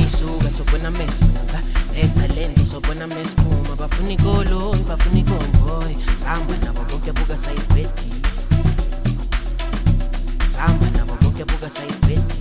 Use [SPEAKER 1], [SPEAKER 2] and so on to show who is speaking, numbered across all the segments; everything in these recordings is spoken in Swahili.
[SPEAKER 1] isuka sobona mesibuka nethalento sobona mesiphuma bafuna ikolo bafuna ikonvoy samba nabo bonke buka sayibhedi samba nabo bonke buka sayibhedi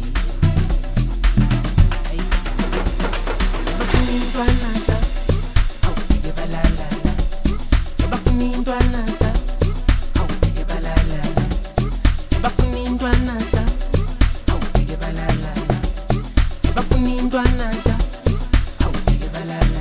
[SPEAKER 1] sebafuna intwanaza awubheke balala sebafuna intwanaza awubheke balala sebafuna intwanaza awubheke balala sebafuna intwanaza awubheke balala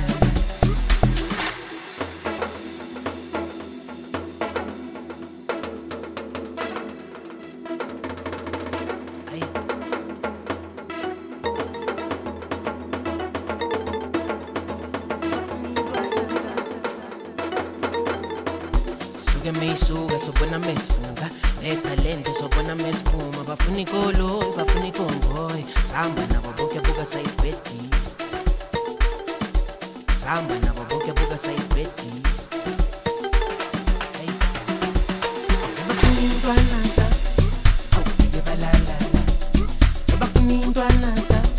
[SPEAKER 1] Isuka sobona mesibuka nethalento sobona mesiphuma bafuna ikolo bafuna ikonvoy samba nabo bonke buka sayibhedi samba nabo bonke buka sayibhedi sebafuna intwanaza awubheke balala sebafuna intwanaza